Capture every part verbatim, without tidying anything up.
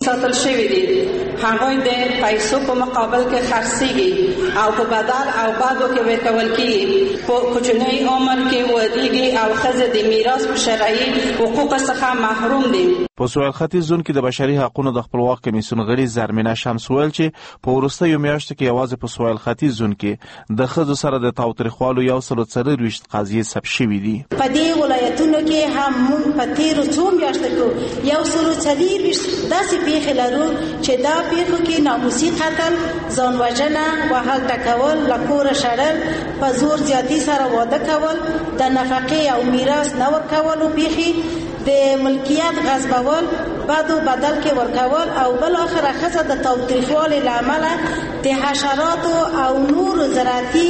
ساتل شوي دي. هغوی د پیسو په مقابل کې خرڅېږي او په بدل او بدو کې ورکول کېږي. په کوچني عمر کې ودیږي او ښځې د میراث په شرعي حقوقو څخه محروم دي. په سویل ختیځ زون کې د بشري حقوقو د خپلواک کمیسیون غړي زرمینه شمس ویل چې په وروستیو میاشتو کې یوازې په سویل ختیځ زون کې د ښځو سره د تاوتریخوالو یو سل څلرویشت قضیې ثبت شوي دي. په دې ولایتونو کې هم موږ په تیرو څو میاشتو کې یو سل څلرویشت داسې پیښې لرو چې دا پیښو کې ناموسي قتل، ځان وژنه، وهل ټکول، له کوره شړل، په زور زیاتي سره واده کول، د نفقې او میراث نه ورکولو پیښې، د ملکیت غصبول، بدو بدل کې ورکول او بل اخره ښځه د تاوتریخوالي له امله د حشراتو او نورو زراعتي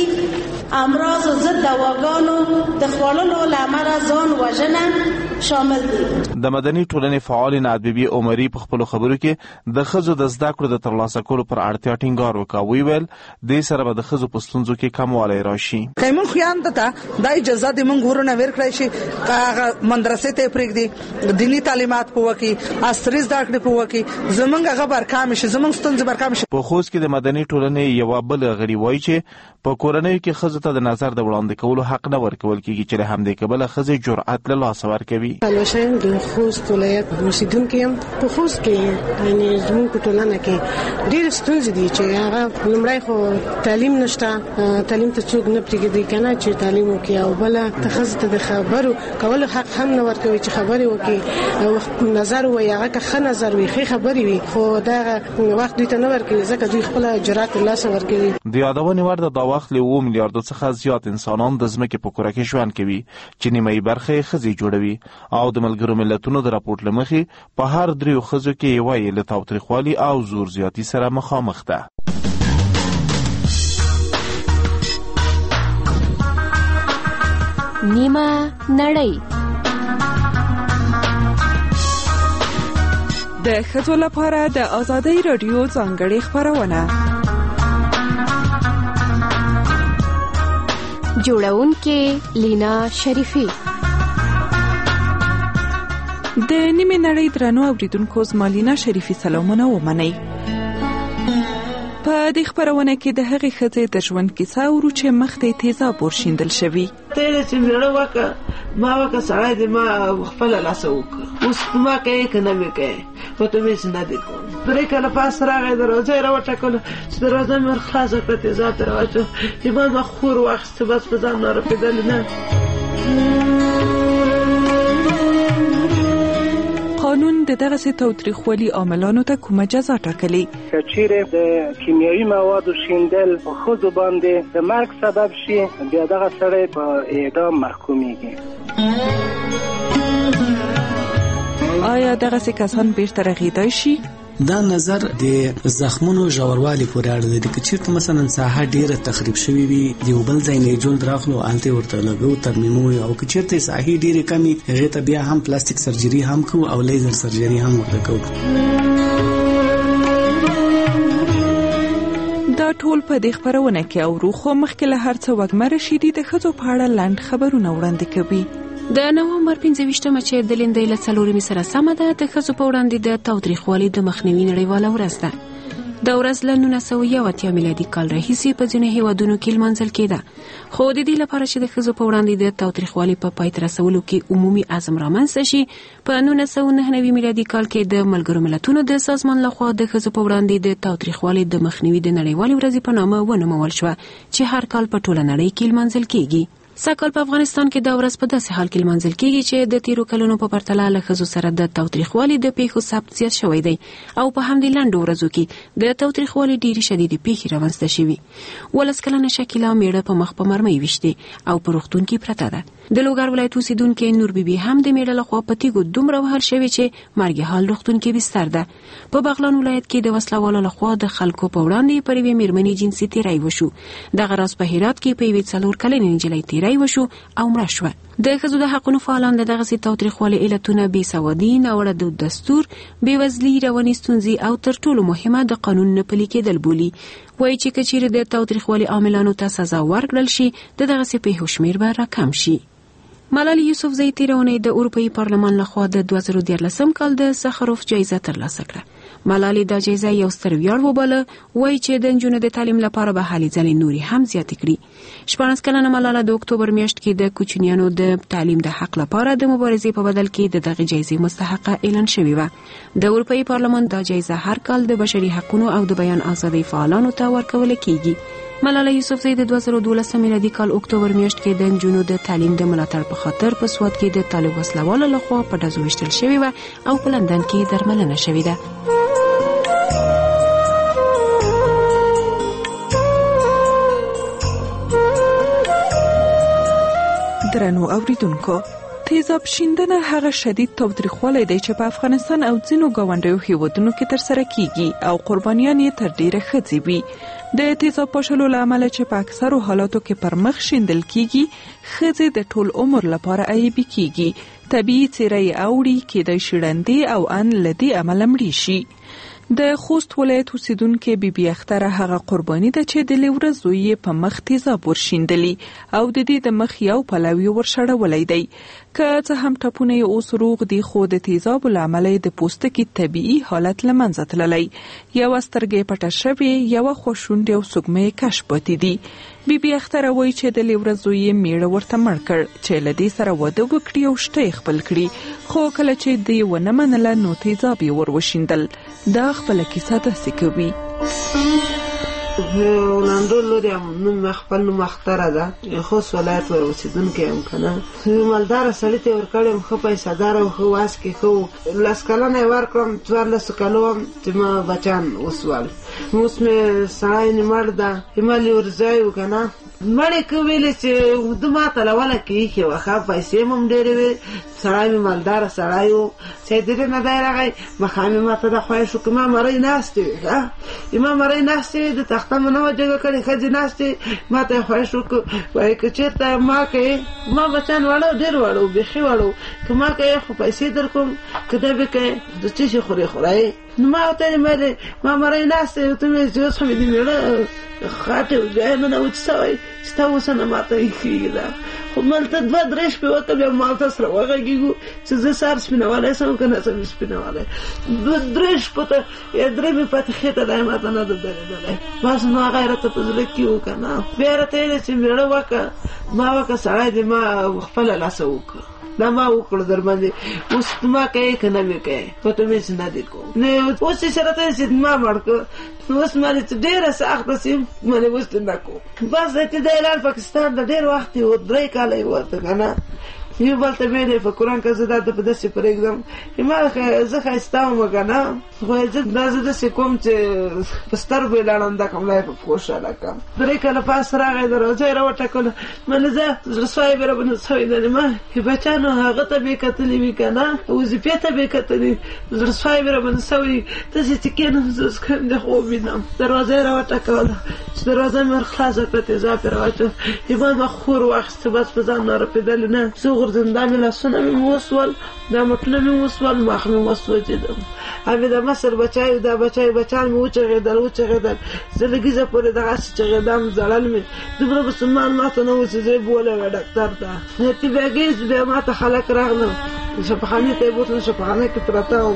امراضو ضد دواګانو د خوړلو له امله ځان وژنه شامل دي. د مدني ټولنې فعال نعت بیبي عمري په خپلو خبرو کې د ښځو د زده کړو د ترلاسه کولو پر اړتیا ټینګار وکړ. وی ویل دې سره به د ښځو په ستونزو کې کموالی راشي. که موږ خویندو ته دا اجازه د موږ ورونه ورکړی شي که هغه مدرسې ته یې پرېږدي، دیني تعلیمات په وکړي، عصري زده کړې په وکړي، زموږ هغه برکامې شي، زموږ ستونزې برکامې شي. په خوست کې د مدني ټولنې یوه بله غړي وایي چې په کورنیو کې ښځو ته د نظر د وړاندې کولو حق نه ورکول کېږي چې له همدې کبله ښځې جرأت له لاسه ورکوي. پلوشم د خوست ولایت اوسیدونکی یم. په خوست کې یعنې زموږ په ټولنه کې ډېرې ستونزې دي چې هغه لومړی خو تعلیم نشته، تعلیم ته څوک نه پرېږدي که نه چې تعلیم وکړي، او بله ته ښځې ته د خبرو کولو حق هم نه ورکوي چې خبرې وکړي، نظر ووایي، هغه که ښه نظر وي، ښې خبرې وي، خو دغه وخت دوی ته نه ورکوي ځکه دوی خپله جرأت له لاسه ورکوي. د یادونې وړ ده دا وخت له اووه میلیارډو څخه زیات انسانان د ځمکې په کره کې ژوند کوي چې نیمه یې برخه یې ښځې جوړوي، او د ملګرو ملتونو د راپورټ له مخې په هر دریو ښځو کې یوه یې له تاوتریخوالي او زور زیاتي سره مخامخ ده. نیمه نړۍ د ښځو لپاره د ازادۍ راډیو ځانګړې خپرونه. جوړونکې لینا شریفي. د نیمه نړۍ درنو اوریدونکو زما لینا شریفي سلامونه ومنئ. په دې خپرونه کې د هغې ښځې د ژوند کیسه اورو چې مخ ته یې تیزاب ورشیندل شوي. ته چې مېړه وکړه ما وکړه سړی دې ما خپله لاسه وکړه، اوس ما کوې که نه مې کوې، خو ته مې چې نه دې کوم. درې کاله پاس راغی، دروازه یې راوټکله چې دروازه مې ور خلاصه کړه، تیزاب ته راواچوه، ایمان ما خور واخیسته، بس په ځان نارپېدلې نه. قانون د دغسې تاوتریخوالي عاملانو ته کومه جزا ټاکلې؟ که چیرې د کیمیاوي موادو شیندل په ښځو باندې د مرګ سبب شي، بیا دغه سړی په اعدام محکومیږي. آیا دغسې کسان بیرته رغېدای شي؟ دا نظر د زخمونو ژوروالی پورې اړه لري. که چېرته مثلا ساحه ډېره تخریب شوې وي، د یو بل ځای نه یې جلد راخلو، هلته ورته لګو، ترمیمو، او که چېرته ساحې ډېرې کمې، هغې ته بیا هم پلاستیک سرجري هم کوو او لیزر سرجري هم ورته کوو. دا ټول په دې خپرونه کې اورو، خو مخکې له هر څه وږمه رشیدي د ښځو په اړه لنډ خبرونه وړاندې کوي. د نوامبر پنځه ویشتمه چې د لیندۍ له څلورمې سره سمه ده، د ښځو په وړاندې د تاوتریخوالي د مخنیوي نړیواله ورځ ده. دا ورځ له نولس سوه یو اتیا میلادي کال راهیسې په ځینو هیوادونو کې لمانځل کېده، خو د دې لپاره چې د ښځو په وړاندې د تاوتریخوالي په پای ته رسولو کې عمومي عزم رامنځته شي، په نولس سوه نهه نوي میلادي کال کې د ملګرو ملتونو د سازمان لخوا د ښځو په وړاندې د تاوتریخوالي د مخنیوي د نړیوالې ورځې په نامه ونومول شوه چې هر کال په ټوله نړۍ کې لمانځل کېږي. سږکال په افغانستان کې دا ورځ په داسې حال کې لمانځل کېږي چې د تیرو کلونو په پرتله له ښځو سره د تاوتریخوالي د پیښو ثبت زیات شوی دی، او په همدې لنډو ورځو کې د تاوتریخوالي ډېرې شدیدې پیښې رامنځته شوي. ولس کلنه شکیلا میړه په مخ په مرمۍ ویشتې او په روغتون کې پرته ده. د لوګر ولایت اوسیدونکې نور بیبي هم د میړه لخوا په تیږو دومره وهل شوې چې مرګ حال روغتون کې بستر ده. په بغلان ولایت کې د وسلوالو لخوا د خلکو په وړاندې پر یوې مېرمنې جنسي تیری وشو. دغه راز په هرات کې په یوې څلور کلنې نجلۍ تیری وشو او مړه شوه. د ښځو د حقونو فعالان د دغسې تاوتریخوالي علتونه بې سوادي، ناوړه د دستور، بېوزلي، رواني ستونزې او تر ټولو مهمه د قانون نه پلي کېدل بولي. وایي چې که چیرې د تاوتریخوالي عاملانو ته سزا ورکړل شي، د دغسې پیښو شمېر به راکم شي. ملالۍ یوسفزۍ تېره اونۍ د اروپایي پارلمان لخوا د دوه زره دیارلسم کال د سخاروف جایزه ترلاسه کړه. ملالۍ دا جایزه یو ستر ویاړ وباله، وایي چې د نجونو د تعلیم لپاره به هلې ځلې نورې هم زیاتې کړي. شپاړس کلنه ملاله د اکتوبر میاشت کې د کوچنیانو د تعلیم د حق لپاره د مبارزې په بدل کې د دغه جایزې مستحقه اعلان شوې وه. د اروپایي پارلمان دا جایزه هر کال د بشري حقوقو او د بیان ازادۍ فعالانو ته ورکول کیږي. ملاله یوسفزۍ د دوه زره دولسم میلادي کال اکتوبر میاشت کې د نجونو د تعلیم د ملاتړ په خاطر په سوات کې د طالب وسلوالو لخوا په ډزو ویشتل شوې وه او په لندن کې درملنه شوې ده. درنو اوریدونکو، تیزاب شیندنه هغه شدید تاوتریخوالی دی چې په افغانستان او ځینو ګاونډیو هیوادونو کې ترسره کیږي او قربانیان یې تر ډیره ښځې وي. د تیزاب پاشلو له امله چې په اکثرو حالاتو کې پر مخ شیندل کیږي، ښځې د ټول عمر لپاره عیبي کیږي. طبیعي څیره یې اوړي، کیدای شي ړندې او ان له دې امله مړې شي. د خوست ولایت اوسیدونکې بیبي اختره هغه قرباني ده چې د لیوره زوی یې په مخ تیزاب ورشیندلی او د دې د مخ یو پلوی ورشړولی دی. که څه هم ټپونه یې اوس روغ دي، خو د تیزابو له امله د پوستکي طبیعي حالت له منځه تللی. یوه سترګه یې پټه شوې، یوه خوا شونډې او سږمې کش پاتې دي. بیبي اختره وایي چې د لیوره زوی یې میړه ورته مړ کړ چې له دې سره واده وکړي او شته یې خپل کړي، خو کله چې دوی ونه منله نو تیزاب یې ور وشیندل. دا خپله کیسه داسې کوي. ولانډو لري نوم خپل نوم اختره ده، خوست ولایت ور اوسیدونکی یم کنه. مالداره سړي ته ورکړم، ښه پیسه‌دار او ښه واس کې ښه لس کلنه یې ورکړم، څوارلسو کالو وم چې ما بچیان وسول. اوس مې سړی نیمړ ده، همالې ورځی و کنه مړې که ویلې چې ده ما ته لوله کې ایښې وه، ښه پیسې م هم ډېرې وې، سړی مې مالداره سړی و. سیدرې نه دی راغی، مخامې ما ته د خوښ وکړ، ما مرۍ ناستې وې، ښه ما مرۍ ناستې وې، د تخته مې نه وه جګه کړې، ښځې ناستې ما ته یې خوښ وکړ. وایي که چېرته ما کوې، ما بچیان واړه ډېر واړه وو، بیخي واړه وو، که ما کوې خو پیسې در کوم، که دی به کوې د څه شي خورې خورایې. نو ما ورته ویلې ما مرۍ ناستې وې، ته مې چې اوس خو مې د مېړه خاټې بیا نه ده وچ سوی چې تا اوسه نه ما ته ایښېږي ده. خو مالته دوه درې شپې وکړه، بیا مالته سره وغږېږو چې زه سهار سپینوالی سم که نه سم سپینوالی. دوه درې شپو ته یا درې مې پاتې خېټه دی ما ته نه ده درېدلی. بس نو هغه یې راته په زړه کې و که نه. بیا یې راته ویلې چې مېړه وکړه، ما وکړه سړی دی ما خپله لاسه وکړه، دا ما وکړو در باندې. اوس ما کوې که نه مې کوې، په ته مې چې نه دې کوم. اوس چې شرط یې چې ما مړ کړ، اوس مالې چې ډېره سخته سي مالې اوس دې نه کوم. بس چې دی لاړ پاکستان ته ډېر وخت یې و، درې کاله یې وته که نه. یو بل ته ویلې په قرآن که زه دا ته په داسې پرېږدم، ما زه ښایسته وم که نه، خو دا زه داسې کوم چې په سترګو یې لاړم دا کوم لا یې په خوشحاله کړم. درې کاله پاس راغی، دروازه یې راوټکله، مالې زه زړه سوی مې راباندې سوی دی. ما بچیانو هغه ته مې کتلي وي که نه، وظیفې ته مې کتلي، زړه سوی مې راباندې سوی. داسې چې کېنم زه اوس کوم دی خوب وینم. دروازه یې راوټکوله، چې دروازه مې ور خلاصه کړه، تیزاب یې راواچول، ما به خور واخیسته، بس په ځان نه رپېدلې نه. زه غورځېدم، دا مې لاسونه مې وسول، دا مټونه مې وسول، مخ مې وسوځېدم. همې د مصر بچی دا بچی بچیان مې وچغېدل وچغېدل، زه لږیزه پورې دغسې چغېدم، ژړل مې. دومره مسلمان ما ته نه و چې زه یې بولی وی ډاکټر ته. تی بیا ګیز بیا ما ته خلک راغلل، شفاخانې ته یې بوتلم، شفاخانه کې پرته وم.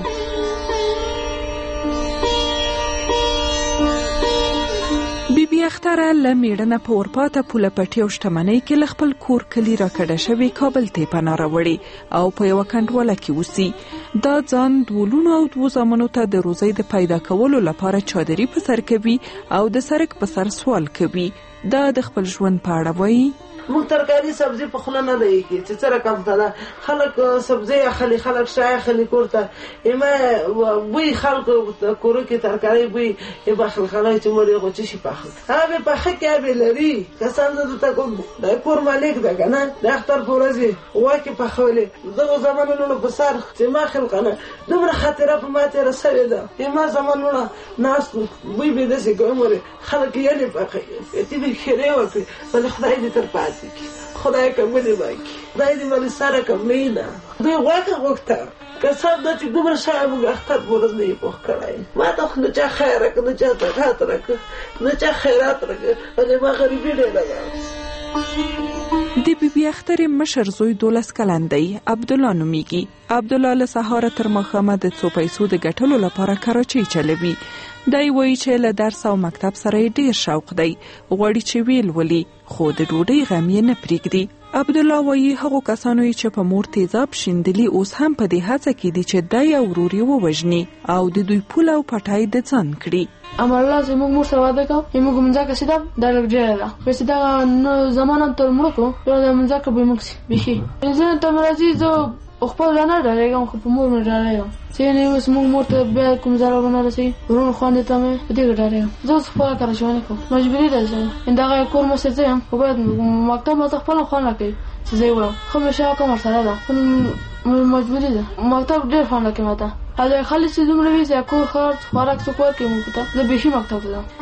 بیبي اختره له میړه په اورپاته پوله پټي او شتمنۍ کې له خپل کور کلي راکډه شوې کابل ته پناه راوړې او په یوه کنډواله کې اوسي. دا ځان دوه لوڼو او دوو زامنو ته د روزۍ د پیدا کولو لپاره چادري په سر کوي او د سرک په سر سوال کوي. دا د خپل ژوند په اړه وایي. موږ ترکاري سبزي په خوله نه دی کې چې څه رقم ته ده، خلک سبزي اخلي، خلک شای اخلي کور ته، ایمه بوی خلکو کورو کې ترکاري بوی یې بخل خلای چې مور یې خو څه شي پخل هغه به پخه کې به لري. کسان زه درته کوم د کور مالک ده که نه، د اختر په ورځ یې واکې پخولې. دغو زمانونو په سر چې ما خلقه نه دومره خاطره په ما تېره سوې ده. ایما زمانونه ناست بوی به داسې کوي مورې خلک یې پخوي، تی به ښېرې وکړي، بلې خدای دې تر پاتې خدای کمونی باکی خدای دی مالی سر کمی نه. دوی غوکه غوکتا کسان دا چی دومره شاید موگ اختر بورز نی پوخ کرائی. ما تا خود نچا خیر رکھ، نچا زکات رکھ، نچا خیرات رکھ، ولی ما غریبی نینا دا. د بیبي اختر مشر زوی دولس کلن دی، عبدالله نومیږي. عبدالله له سهاره تر ماښامه د څو پیسو د ګټلو لپاره کراچۍ چلوي. دی وایي چې له درس او مکتب سره یې ډیر شوق دی، غواړي چې ویل ولي، خو د ډوډۍ غم یې نه پرېږدي. عبدالله وایي هغو کسانو چې په مور تیزاب شیندلي اوس هم په دې هڅه کې دي چې دی او ورور یې ووژني او د دوی پول او پټای د ځان کړي. امرالله زموږ مور سره واده کوو، موږ مځکه سیده دا لږ ډېره ده، بس دغه زمانه تر مړه کړو بیا د مځکه به موږ سي بیخي زه ته مې راځي، زه خپل نه ډارېږم خو په مور مې ډارېږم چې نه اوس موږ مور ته بیا کوم ضرر ونه رسوي. ورور خویندې ته مې په دې ډارېږم، زه اوس خپله کراچۍ کوم، مجبوري ده چې دغه کور مې څه یم، خو باید مکتب ماته خپله خوند کوي چې زه یې وایم خو مې شوقه هم ورسره ده، مجبوري ده. مکتب ډېر خوند کوي ماته، او خالي چې دومره وي چې کور خرڅ خوراک څوک ورکوي موږ ته، زه بیخي مکتب ته ځم.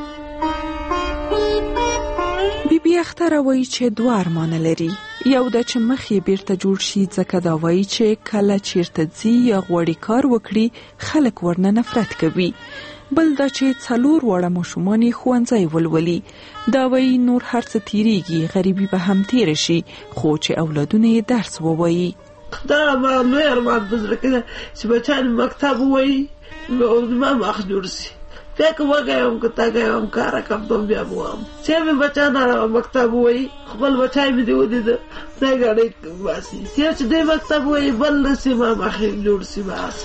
بیبي اختر وایي چې دوه ارمانه لري، یو دا چې مخ یې بیرته جوړ شي، ځکه دا وایي چې کله چیرته ځي یا غواړي کار وکړي خلک ورنه نفرت کوي. بل دا چې څلور واړه ماشومان یې ښوونځی ولولي. دا وایي نور هر څه تیریږي، غریبي به هم تیره شي، خو چې اولادونه یې درس ووایي. دا ما لوی ارمان په زړه کې ده چې بچیان مکتب ووایي نو زما مخ جوړ شي. فکر وکړم که تا ګایم کار کوم ته بیا ووم چې مې بچیان مکتب ووایي، خپل بچی مې دې ولیده دا ګاډۍ باسي چې دې مکتب ووایي بل نسي ما مخ جوړ شي. بس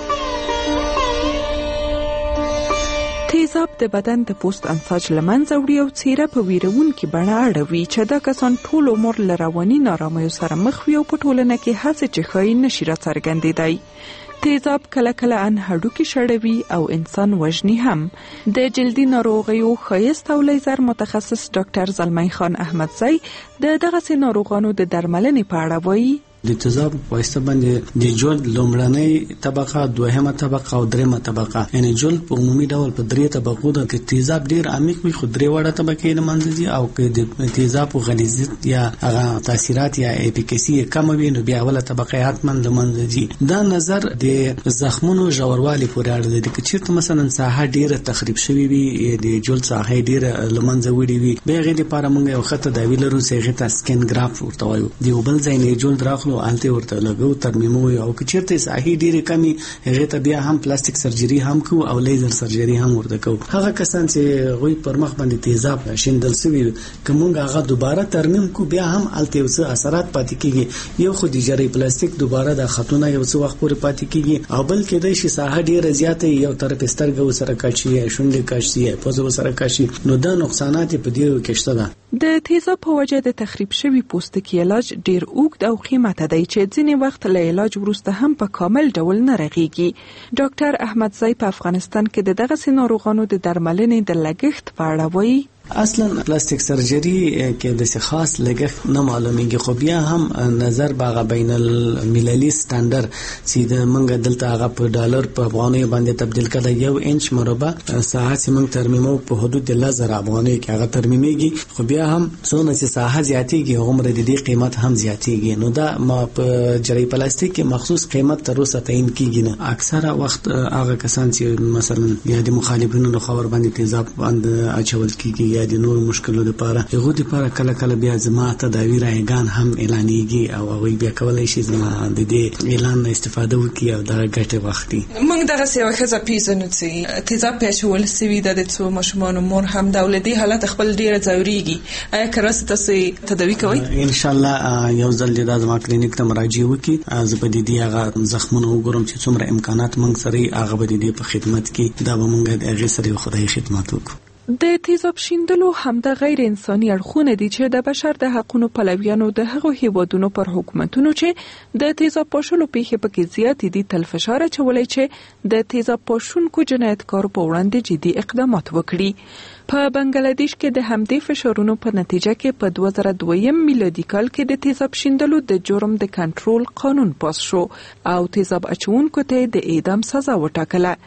تیزاب د بدن د پوست انساج له منځه وړي او څیره په ویرونکې بڼه اړوي چې دا کسان ټول عمر له رواني نارامیو سره مخ وي او په ټولنه کې هڅې چې ښایي نشي راڅرګندېدی. تیزاب کله کله ان هډوکي شړوي او انسان وژني هم. د جلدي ناروغیو ښایست او لیزر متخصص ډاکټر زلمی خان احمدزی د دغسې ناروغانو د درملنې په اړه وایي. د تیزاب په واسطه باندې د جلد لومړنۍ طبقه، دوهمه طبقه او دریمه طبقه، یعنی جلد په عمومي ډول په درې طبقو ده. که تیزاب ډیر عمیق وي خو درې وړه طبقې له منځه ځي، او که د تیزاب غلیظیت یا هغه تاثیرات یا اپیکسی کم وي نو بیا اوله طبقه حتما له منځه ځي. دا نظر د زخمونو ژوروالي پورې اړه لري. که چیرته مثلا ساحه ډیره تخریب شوې وي، د جلد ساحه ډیره له منځه وړي وي، بیا هغې لپاره موږ یو ښه تداوي لرو چې هغې ته سکین ګرافت ورته وایو. د یو بل ځای نه جلد راخلو الته ورته لګو ترمیمو، او که چیرته صحیح ډیره کمی هغه ته بیا هم پلاستیک سرجری هم کو او لیزر سرجری هم ورته کو. هغه کسان چې غوي پر مخ باندې تیزاب شیندل سوي کومه هغه دوباره ترمیم کو بیا هم الته وسه اثرات پاتې کیږي. یو خو د جری پلاستیک دوباره د خطونه یو څه وخت پورې پاتې کیږي، او بل کې د شي ساحه ډیره زیاته یو طرف سترګو سره کاچي شونډې کاچي پوزو سره کاچي، نو دا نقصانات په دې کې شته. د تیزاب په وجه د تخریب شوي پوستکي علاج ډیر اوږد او قیمته دی چې ځینې وخت له علاج وروسته هم په کامل ډول نه رغیږي. ډاکټر احمدزی په افغانستان کې د دغسې ناروغانو د درملنې د لګښت په اړه وایي. اصلا پلاستیک سرجری کې د خاص لګښت نه معلومیږي، خو بیا هم نظر باغ بین المللي سټانډرډ چې د منګه دلته هغه په ډالر په افغانۍ باندې تبدیل کړه، یو انچ مربع ساحه چې موږ ترمیمو په حدود د لزر افغانۍ کې هغه ترمیمیږي، خو بیا هم څونه چې ساحه زیاتېږي هغومره د دې قیمت هم زیاتېږي. نو دا ما په جری پلاستیک کې مخصوص قیمت تر اوسه تعیین کیږي نه. اکثره وخت هغه کسان چې مثلا یا د مخالفینو له خبر باندې تیزاب باندې اچول کیږي یا د نور مشکلو لپاره هغه لپاره کله کله بیا زما تداوی رایگان هم اعلانېږي او هغه بیا کولای شي زما د دې اعلان نه استفاده وکړي او دا ګټه واخلي. موږ دغه سیمه ښځه پیژنو چې تیزاب پېښول سوي د څو ماشومان مور هم د ولدي حالت خپل ډیره ځوريږي. آیا کراس تاسو تداوی کوئ؟ ان شاء الله یو ځل د زما کلینیک ته مراجعه وکړي، زه به د دې هغه زخمونه وګورم چې څومره امکانات موږ سره هغه به د دې په خدمت کې دا به موږ د هغه سره خدای خدمت وکړو. د تیزاب شیندلو هم د غیر انساني اړخونه دي چې د بشر د حقوقو پلویانو د هغو هیوادونو پر حکومتونو چې د تیزاب پاشلو پیښې پکې زیاتې دي تل فشار اچولی چې د تیزاب پاشونکو جنایتکارو په وړاندې جدي اقدامات وکړي. په بنگلادیش کې د همدې فشارونو په نتیجه کې په دوه زره دویم میلادي کال کې د تیزاب شیندلو د جرم د کنټرول قانون پاس شو او تیزاب اچونکو ته د اعدام سزا وټاکله.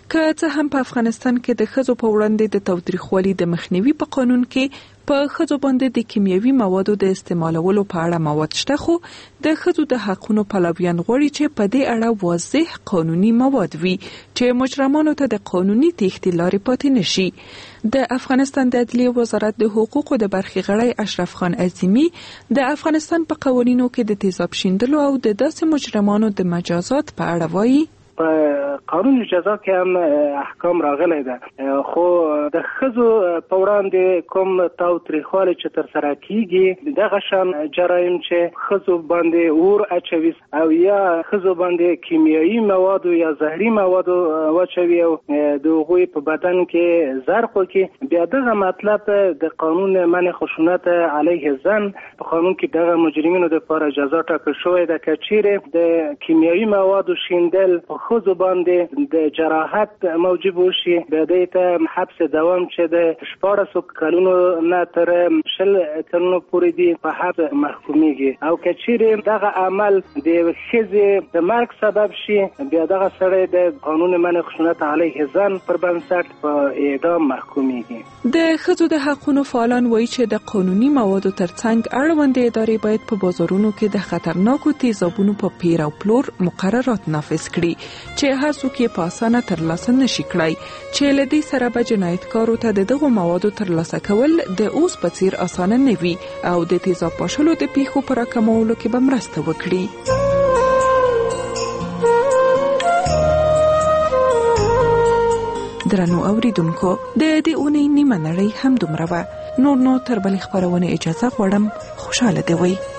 که څه هم په افغانستان کې د ښځو په وړاندې د تاوتریخوالي د مخنیوي په قانون کې په ښځو باندې د کیمیاوي موادو د استعمالولو په اړه مواد شته، خو د ښځو د حقونو پلویان غواړي چې په دې اړه واضح قانوني مواد وي چې مجرمانو ته د قانوني تېښتې لارې پاتې نشي. د افغانستان د عدلیې وزارت د حقوقو د برخې غړی اشرف خان عظیمی د افغانستان په قوانینو کې د تیزاب شیندلو او د داسې مجرمانو د مجازات په اړه وایي. په قانون جزا کې هم احکام راغلی ده، خو د ښځو په وړاندې کوم تاوتریخوالی چې ترسره کیږي دغه شان جرایم چې ښځو باندې اور اچوي او یا ښځو باندې کیمیاوي موادو یا زهري موادو واچوي او د هغوی په بدن کې زرق وکړي، بیا دغه مطلب د قانون منع خشونت علیه زن په قانون کې دغه مجرمینو لپاره جزا ټاکل شوې ده که چیرې د کیمیاوي موادو شیندل ښځو باندې د جراحت موجب وشي، بیا دې ته حبس دوام چې د شپاړسو کلونو نه تر شل کلونو پورې دی په حبس محکومیږي، او که چیرې دغه عمل د ښځې د مرګ سبب شي بیا دغه سړی د قانون منع خشونت علیه زن پر بنسټ په اعدام محکومیږي. د ښځو د حقونو فعالان وایي چې د قانوني موادو ترڅنګ اړوندې ادارې باید په بازارونو کې د خطرناکو تیزابونو په پیر او پلور مقررات نافذ کړي چې هر څوک یې په اسانه ترلاسه نشي کړای، چې له دې سره به جنایتکارو ته د دغو موادو ترلاسه کول د اوس په څیر اسانه نه وي او د تیزاب پاشلو د پیښو په راکمولو کې به مرسته وکړي. درنو اوریدونکو، د دې اونۍ نیمه نړۍ هم دومره وه. نور نو تر بلې خپرونې اجازه غواړم. خوشاله دې وئ.